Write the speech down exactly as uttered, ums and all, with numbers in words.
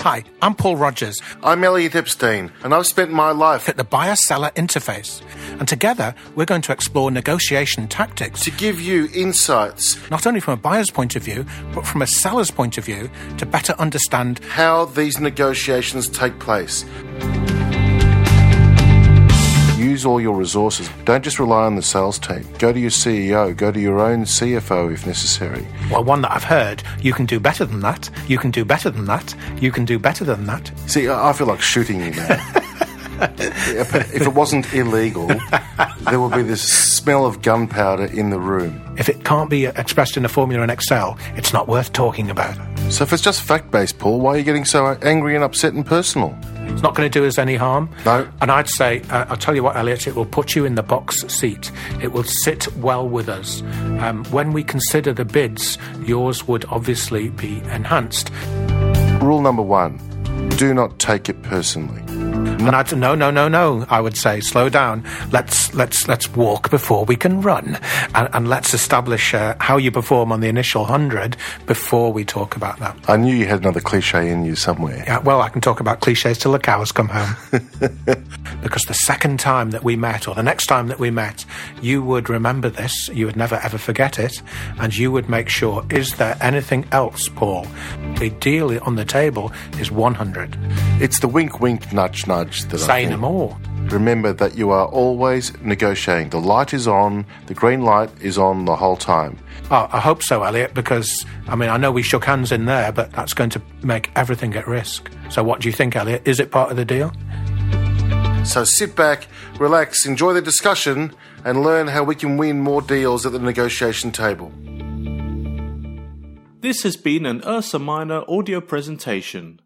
Hi, I'm Paul Rogers. I'm Elliot Epstein, and I've spent my life at the buyer-seller interface. And together, we're going to explore negotiation tactics to give you insights, not only from a buyer's point of view, but from a seller's point of view, to better understand how these negotiations take place. Use all your resources. Don't just rely on the sales team. Go to your C E O. Go to your own C F O if necessary. Well, one that I've heard, you can do better than that. You can do better than that. You can do better than that. See, I feel like shooting you now. If it wasn't illegal, there would be this smell of gunpowder in the room. If it can't be expressed in a formula in Excel, it's not worth talking about. So if it's just fact-based, Paul, why are you getting so angry and upset and personal? It's not going to do us any harm. No. And I'd say, uh, I'll tell you what, Elliot, it will put you in the box seat. It will sit well with us. Um, when we consider the bids, yours would obviously be enhanced. Rule number one, do not take it personally. And I'd no, no, no, no. I would say, slow down. Let's let's let's walk before we can run, and, and let's establish uh, how you perform on the initial hundred before we talk about that. I knew you had another cliche in you somewhere. Yeah, well, I can talk about cliches till the cows come home. Because the second time that we met, or the next time that we met, you would remember this. You would never ever forget it, and you would make sure: is there anything else, Paul? The deal on the table is one hundred. It's the wink, wink, nudge, nudge. That Say I think. no more. Remember that you are always negotiating. The light is on, the green light is on the whole time. Oh, I hope so, Elliot, because, I mean, I know we shook hands in there, but that's going to make everything at risk. So what do you think, Elliot? Is it part of the deal? So sit back, relax, enjoy the discussion, and learn how we can win more deals at the negotiation table. This has been an Ursa Minor audio presentation.